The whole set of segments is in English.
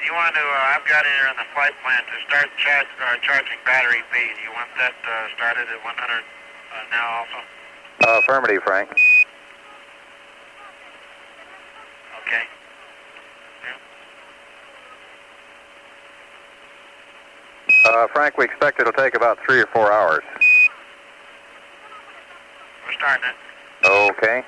do you want to, I've got it here on the flight plan to start charging battery B. Do you want that started at 100 now also? Affirmative, Frank. Okay. Frank, we expect it'll take about 3 or 4 hours. We're starting it. Okay.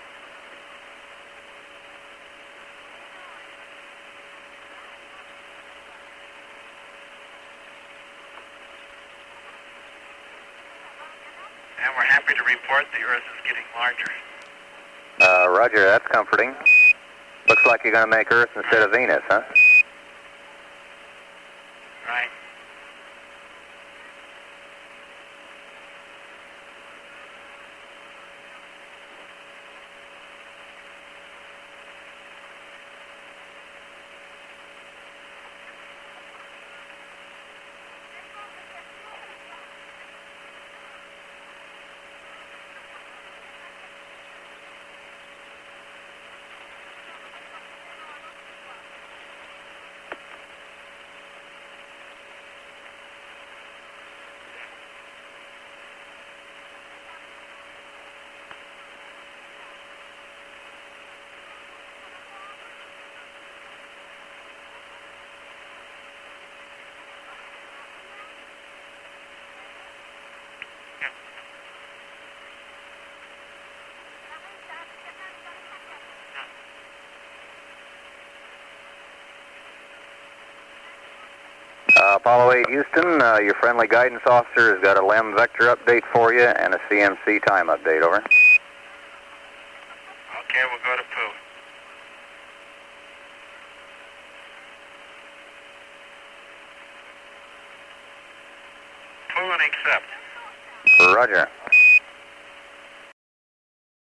And we're happy to report the Earth is getting larger. Roger, that's comforting. Looks like you're going to make Earth instead of Venus, huh? Right. Apollo 8 Houston, your friendly guidance officer has got a LEM vector update for you and a CMC time update, over. Okay, we'll go to Pooh. Pooh and accept. Roger.